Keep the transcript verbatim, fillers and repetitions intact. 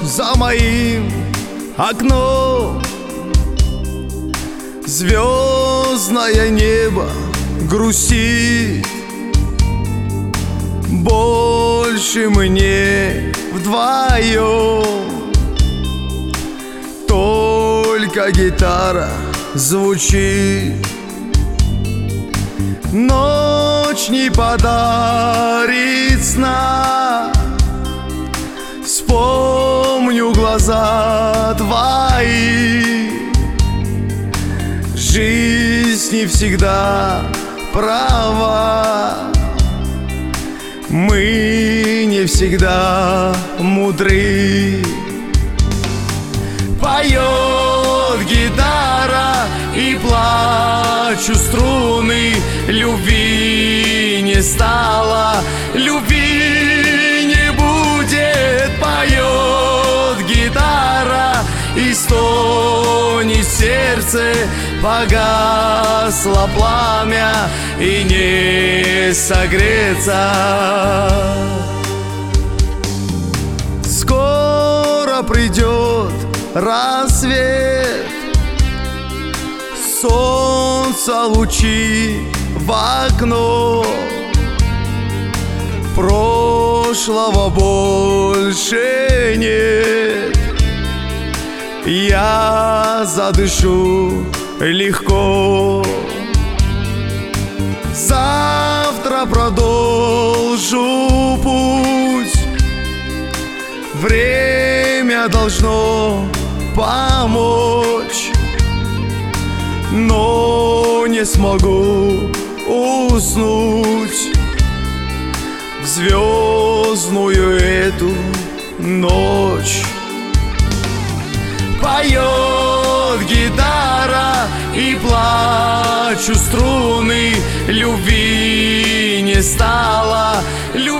за моим окном. Звездное небо грустит, больше мы не вдвоем. Только гитара звучит, ночь не подарит сна. Вспомню глаза твои, жизнь не всегда права, мы не всегда мудры. Поет гитара и плачут струны, любви не стало, любви не будет. Поет гитара и стонет сердце, погасло пламя и не согреться. Скоро придет рассвет, солнца лучи в окно. Прошлого больше нет, я задышу легко. Завтра продолжу путь, время должно помочь, но не смогу уснуть в звездную эту ночь. Поет гитара и плачут струны, любви не стало, любви